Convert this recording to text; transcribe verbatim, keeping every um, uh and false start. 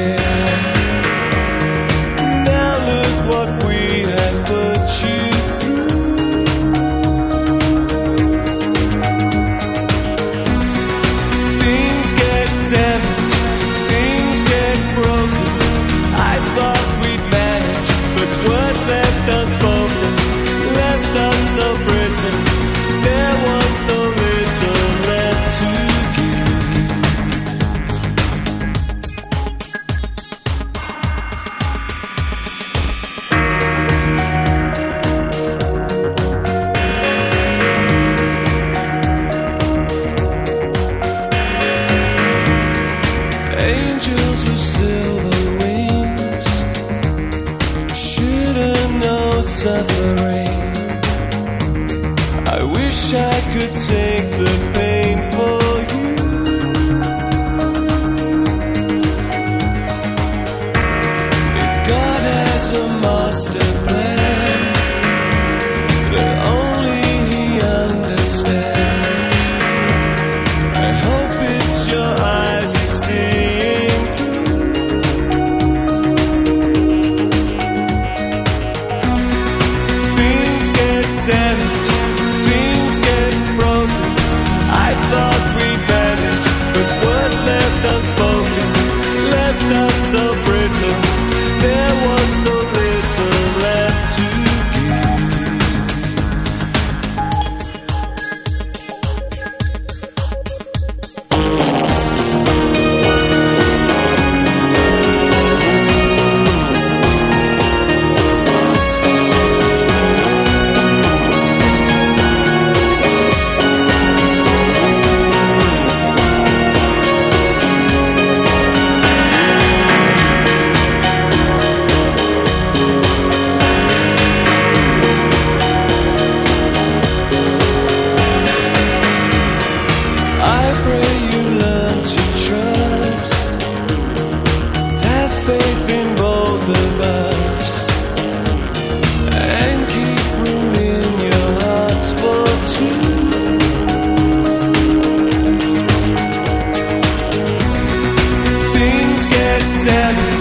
Now look what we have put you through. Things get damaged, things get broken. I thought we'd manage, but words left unspoken left us so brittle. There was so little left to angels with silver wings shouldn't know suffering. I wish I could take the pain for you. If God has a master plan that only He understands, I hope it's your eyes He's seeing through. Things get damaged, things get broken. I thought we'd manage, but words left unspoken left us so brittle. There was so little left to I pray you learn to trust, have faith in both of us, and keep room in your hearts for two. Things get damaged,